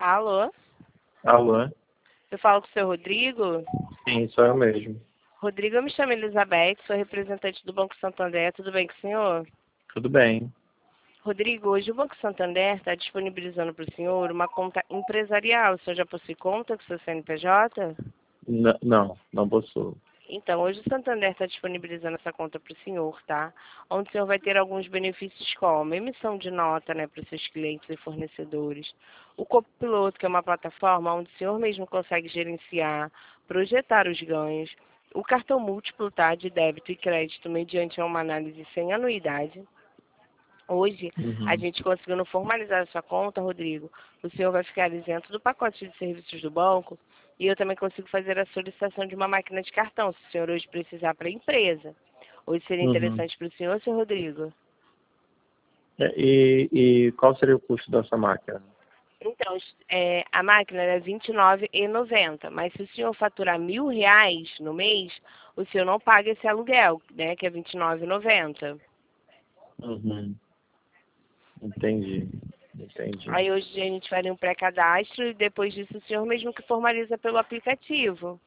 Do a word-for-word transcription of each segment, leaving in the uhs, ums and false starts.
Alô? Alô? Eu falo com o seu Rodrigo? Sim, sou eu mesmo. Rodrigo, eu me chamo Elizabeth, sou representante do Banco Santander. Tudo bem com o senhor? Tudo bem. Rodrigo, hoje o Banco Santander está disponibilizando para o senhor uma conta empresarial. O senhor já possui conta com o seu C N P J? N- não, não possuo. Então, hoje o Santander está disponibilizando essa conta para o senhor, tá? Onde o senhor vai ter alguns benefícios como emissão de nota, né, para os seus clientes e fornecedores. O Copiloto, que é uma plataforma onde o senhor mesmo consegue gerenciar, projetar os ganhos. O cartão múltiplo, tá, de débito e crédito mediante uma análise sem anuidade. Hoje, a Uhum. gente conseguindo formalizar a sua conta, Rodrigo, o senhor vai ficar isento do pacote de serviços do banco e eu também consigo fazer a solicitação de uma máquina de cartão, se o senhor hoje precisar para a empresa. Hoje seria Uhum. interessante para o senhor, seu Rodrigo? É, E, e qual seria o custo dessa máquina? Então, é, a máquina é vinte e nove reais e noventa centavos, mas se o senhor faturar mil reais no mês, o senhor não paga esse aluguel, né, que é vinte e nove reais e noventa centavos. Uhum. Entendi. Entendi. Aí hoje a gente faria um pré-cadastro e depois disso o senhor mesmo que formaliza pelo aplicativo.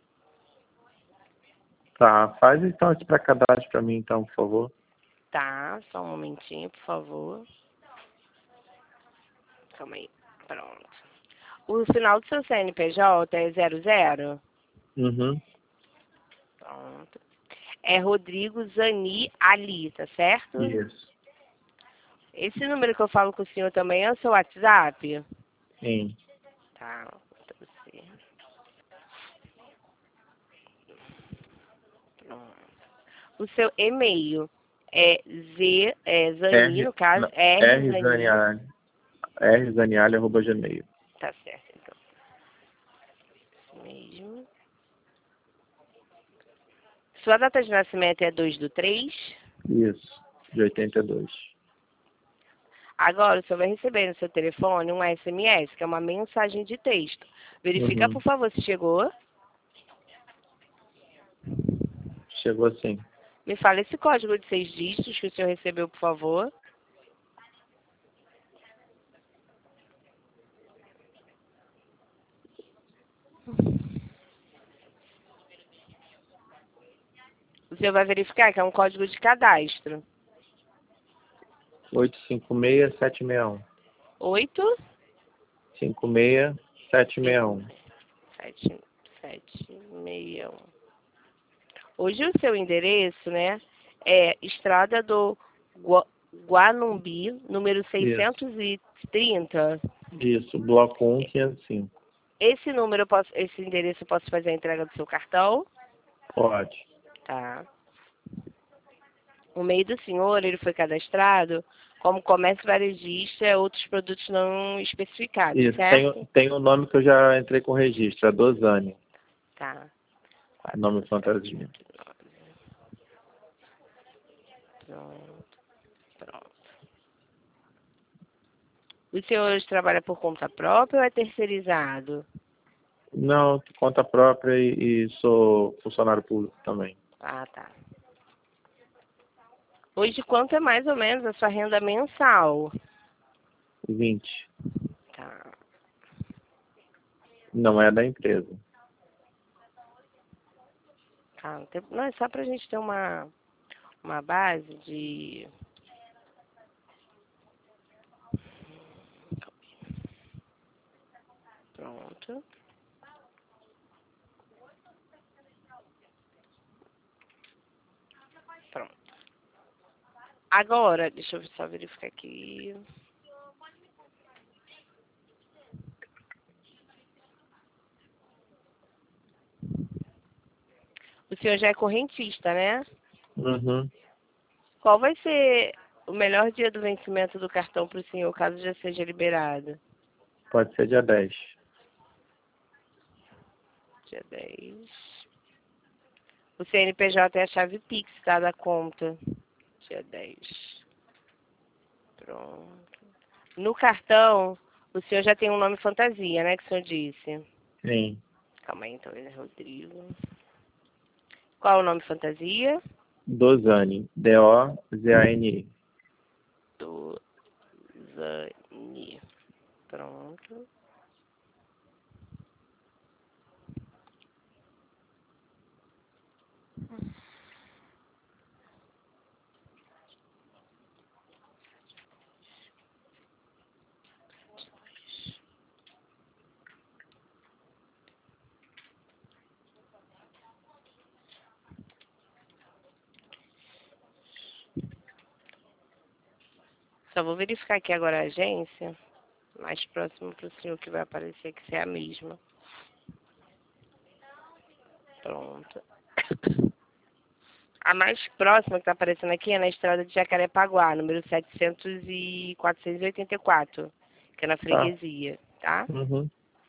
Tá, faz então esse pré-cadastro para mim, então, por favor. Tá, só um momentinho, por favor. Calma aí. Pronto. O final do seu C N P J é zero zero? Uhum. Pronto. É Rodrigo Zani Ali, tá certo? Isso. Esse número que eu falo com o senhor também é o seu WhatsApp? Sim. Tá, pra você. Pronto. O seu e-mail é Z, é Zani, R, no caso, não, R R Zani. Zaniali, R Zaniali, arroba gmail. Tá certo, então. Isso mesmo. Sua data de nascimento é dois do três. Isso, de oitenta e dois. Agora, o senhor vai receber no seu telefone um S M S, que é uma mensagem de texto. Verifica, Uhum. por favor, se chegou. Chegou assim. Me fala esse código de seis dígitos que o senhor recebeu, por favor. O senhor vai verificar que é um código de cadastro. oito cinco seis sete seis um. oito cinco seis sete seis um. sete sete seis um. Hoje o seu endereço, né, é Estrada do Gua- Guanumbi, número Isso. seiscentos e trinta. Isso, bloco um, quinhentos e cinco. Esse número, eu posso, esse endereço eu posso fazer a entrega do seu cartão? Pode. Tá. O meio do senhor, ele foi cadastrado como comércio varejista, outros produtos não especificados, Isso, tem, certo? tem um nome que eu já entrei com registro, é Dozane, Tá. Quatro, nome sete, fantasia. nove. Pronto, pronto. O senhor hoje trabalha por conta própria ou é terceirizado? Não, conta própria e, e sou funcionário público também. Ah, tá. Hoje, quanto é mais ou menos a sua renda mensal? vinte. Tá. Não é da empresa. Tá. Não, tem- não, é só pra gente ter uma, uma base de... Pronto. Pronto. Agora, deixa eu só verificar aqui. O senhor já é correntista, né? Uhum. Qual vai ser o melhor dia do vencimento do cartão para o senhor, caso já seja liberado? Pode ser dia dez. Dia dez. O C N P J é a chave Pix, tá, da conta. Dia dez. Pronto. No cartão, o senhor já tem um nome fantasia, né, que o senhor disse? Sim. Calma aí, então, ele é Rodrigo. Qual é o nome fantasia? Dozane, D O Z A N I. Do Zani. Pronto. Só vou verificar aqui agora a agência. Mais próximo para o senhor que vai aparecer que é a mesma. Pronto. A mais próxima que está aparecendo aqui é na estrada de Jacarepaguá, número setecentos e quatrocentos e oitenta e quatro, que é na Tá. freguesia, tá? Uhum.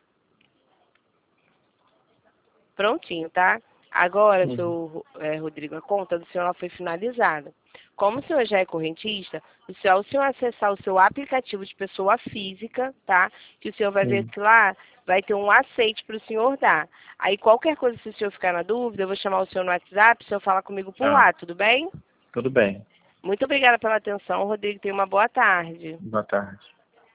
Prontinho, tá? Agora, Uhum. seu é, Rodrigo, a conta do senhor ela foi finalizada. Como o senhor já é correntista, o senhor, ao senhor acessar o seu aplicativo de pessoa física, tá? Que o senhor vai ver Uhum. que lá vai ter um aceite para o senhor dar. Aí, qualquer coisa, se o senhor ficar na dúvida, eu vou chamar o senhor no WhatsApp, o senhor fala comigo por Tá. lá, tudo bem? Tudo bem. Muito obrigada pela atenção, Rodrigo. Tenha uma boa tarde. Boa tarde.